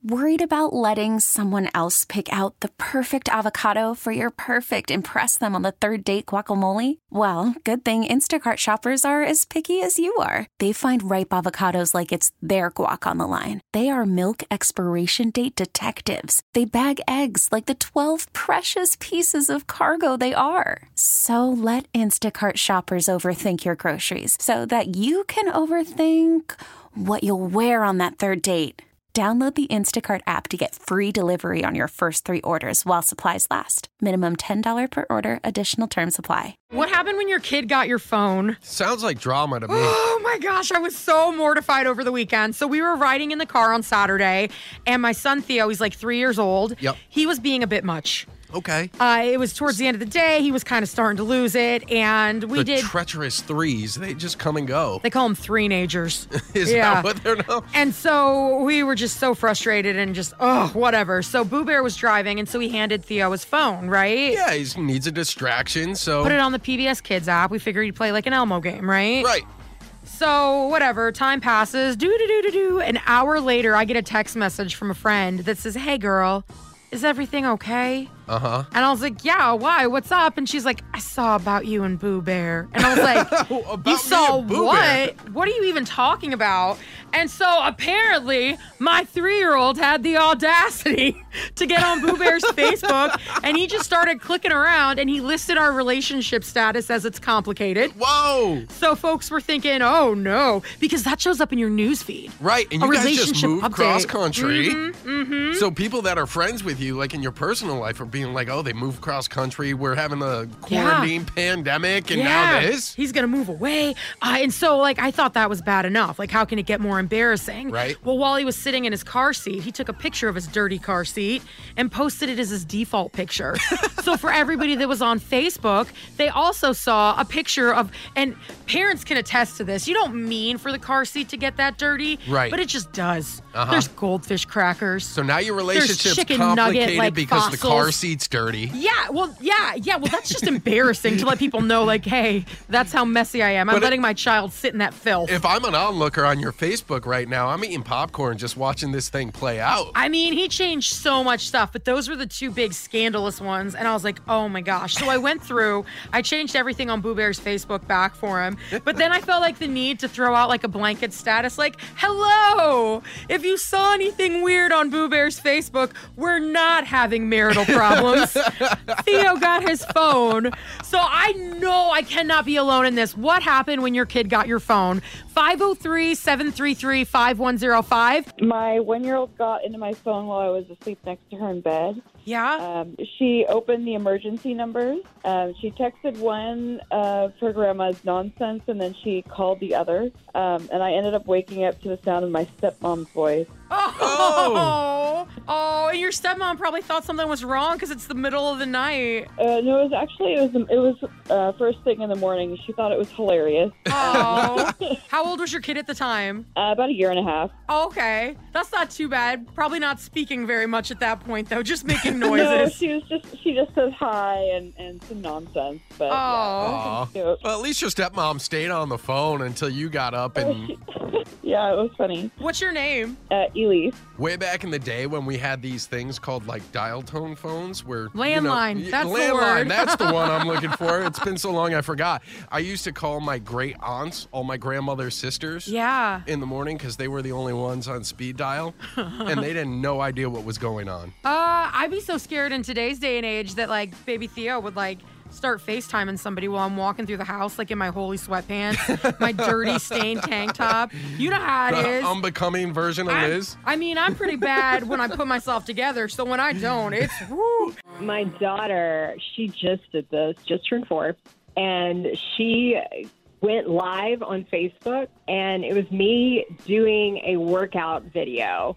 Worried about letting someone else pick out the perfect avocado for your perfect impress them on the third date guacamole? Well, good thing Instacart shoppers are as picky as you are. They find ripe avocados like it's their guac on the line. They are milk expiration date detectives. They bag eggs like the 12 precious pieces of cargo they are. So let Instacart shoppers overthink your groceries so that you can overthink what you'll wear on that third date. Download the Instacart app to get free delivery on your first 3 orders while supplies last. Minimum $10 per order. Additional terms apply. What happened when your kid got your phone? Sounds like drama to me. Oh my gosh, I was so mortified over the weekend. So we were riding in the car on Saturday, and my son Theo, he's like 3 years old. Yep. He was being a bit much. Okay. It was towards the end of the day. He was kind of starting to lose it, and we did. The treacherous threes, they just come and go. They call them three-nagers. Is that what they're known? And so we were just so frustrated and just, whatever. So Boo Bear was driving, and so he handed Theo his phone, right? Yeah, he needs a distraction, so. Put it on the PBS Kids app. We figured he'd play like an Elmo game, right? Right. So whatever, time passes. An hour later, I get a text message from a friend that says, "Hey, girl, is everything okay?" Uh-huh. And I was like, "Yeah, why? What's up?" And she's like, "I saw about you and Boo Bear." And I was like, "You saw what? What are you even talking about?" And so apparently my 3-year-old had the audacity to get on Boo Bear's Facebook, and he just started clicking around, and he listed our relationship status as it's complicated. Whoa! So folks were thinking, oh no, because that shows up in your news feed. Right, and you guys just moved cross country. Mm-hmm. So people that are friends with you, like in your personal life, are being like, oh, they moved cross country, we're having a quarantine pandemic, and now this? He's going to move away. And so, like, I thought that was bad enough. Like, how can it get more embarrassing? Right. Well, while he was sitting in his car seat, he took a picture of his dirty car seat and posted it as his default picture. So for everybody that was on Facebook, they also saw a picture of, and parents can attest to this, you don't mean for the car seat to get that dirty, right? But it just does. Uh-huh. There's goldfish crackers. So now your relationship's chicken complicated nugget, because fossils. the car seat's dirty. Yeah, well, that's just embarrassing to let people know, like, hey, that's how messy I am. I'm letting my child sit in that filth. If I'm an onlooker on your Facebook right now, I'm eating popcorn just watching this thing play out. I mean, he changed so much stuff, but those were the 2 big scandalous ones, and I was like, oh my gosh. So I went through, I changed everything on Boo Bear's Facebook back for him, but then I felt like the need to throw out like a blanket status, like, hello, if you saw anything weird on Boo Bear's Facebook, we're not having marital problems. Theo got his phone. So I know I cannot be alone in this. What happened when your kid got your phone? 503-733-5105. My 1-year-old got into my phone while I was asleep next to her in bed. Yeah? She opened the emergency numbers. She texted one of her grandma's nonsense, and then she called the other. And I ended up waking up to the sound of my stepmom's voice. Oh, and your stepmom probably thought something was wrong because it's the middle of the night. No, it was first thing in the morning. She thought it was hilarious. Oh, how old was your kid at the time? About 1.5 years. Oh, okay, that's not too bad. Probably not speaking very much at that point, though. Just making noises. No, she just says hi and some nonsense. But well, at least your stepmom stayed on the phone until you got up and. Yeah, it was funny. What's your name? Elise. Way back in the day when we had these things called like dial tone phones where landline. That's the landline. word. That's the one I'm looking for. It's been so long I forgot. I used to call my great aunts, all my grandmother's sisters. Yeah. In the morning because they were the only ones on speed dial, and they had no idea what was going on. I'd be so scared in today's day and age that like baby Theo would like start FaceTiming somebody while I'm walking through the house, like in my holy sweatpants, my dirty stained tank top. You know how it is. Unbecoming version of Liz. I mean, I'm pretty bad when I put myself together, so when I don't, it's woo. My daughter, she just did this, just turned 4, and she went live on Facebook, and it was me doing a workout video.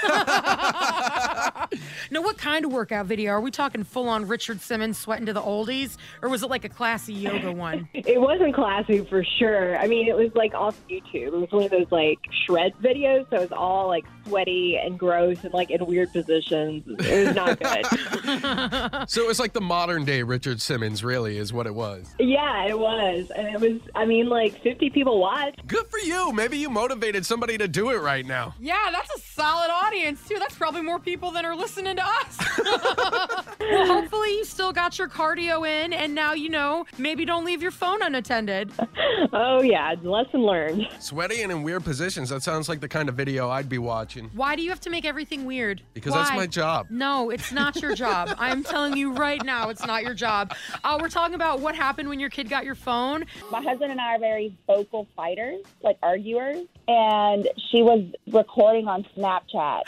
Now, what kind of workout video? Are we talking full-on Richard Simmons sweating to the oldies, or was it like a classy yoga one? It wasn't classy for sure. I mean, it was like off YouTube. It was one of those like shred videos, so it was all like sweaty and gross and like in weird positions. It was not good. So it was like the modern day Richard Simmons, really, is what it was. Yeah, it was. And it was, I mean, like 50 people watched. Good for you. Maybe you motivated somebody to do it right now. Yeah, that's a solid audience, too. That's probably more people than are listening to us. Well, hopefully you still got your cardio in, and now you know, maybe don't leave your phone unattended. Oh, yeah, lesson learned. Sweaty and in weird positions. That sounds like the kind of video I'd be watching. Why do you have to make everything weird? Because Why? that's my job. No, it's not your job. I'm telling you right now, it's not your job. We're talking about what happened when your kid got your phone. My husband and I are very vocal fighters, like arguers, and she was recording on Snapchat.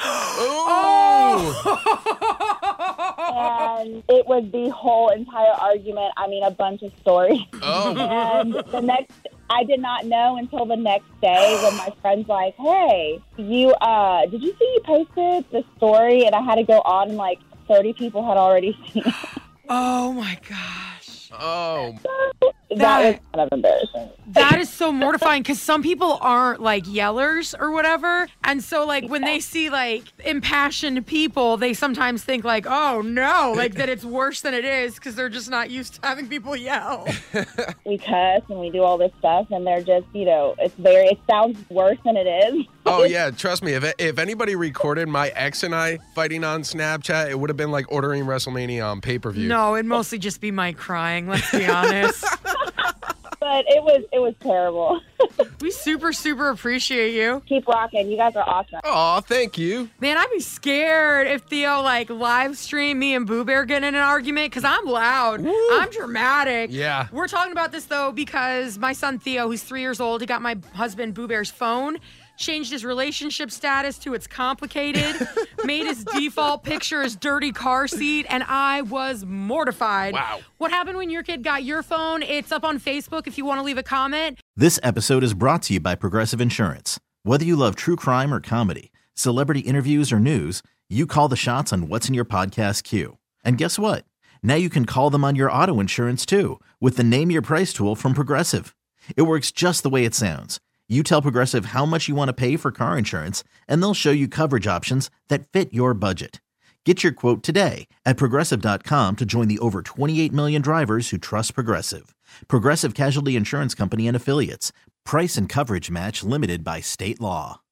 And it was the whole entire argument. I mean, a bunch of stories. And I did not know until the next day when my friend's like, hey, did you see you posted the story? And I had to go on and like 30 people had already seen it. Oh my gosh. Oh. That was kind of embarrassing. That is so mortifying because some people aren't like yellers or whatever. And so like when they see like impassioned people, they sometimes think like, oh no, like that it's worse than it is because they're just not used to having people yell. We cuss and we do all this stuff and they're just, it sounds worse than it is. Oh, yeah. Trust me. If anybody recorded my ex and I fighting on Snapchat, it would have been like ordering WrestleMania on pay-per-view. No, it'd mostly just be Mike crying. Let's be honest. But it was terrible. We super, super appreciate you. Keep rocking. You guys are awesome. Aw, thank you. Man, I'd be scared if Theo like live stream me and Boo Bear get in an argument because I'm loud. Woo. I'm dramatic. Yeah. We're talking about this though because my son Theo, who's 3 years old, he got my husband Boo Bear's phone, changed his relationship status to it's complicated, made his default picture his dirty car seat, and I was mortified. Wow. What happened when your kid got your phone? It's up on Facebook if you want to leave a comment. This episode is brought to you by Progressive Insurance. Whether you love true crime or comedy, celebrity interviews or news, you call the shots on what's in your podcast queue. And guess what? Now you can call them on your auto insurance too with the Name Your Price tool from Progressive. It works just the way it sounds. You tell Progressive how much you want to pay for car insurance, and they'll show you coverage options that fit your budget. Get your quote today at Progressive.com to join the over 28 million drivers who trust Progressive. Progressive Casualty Insurance Company and Affiliates. Price and coverage match limited by state law.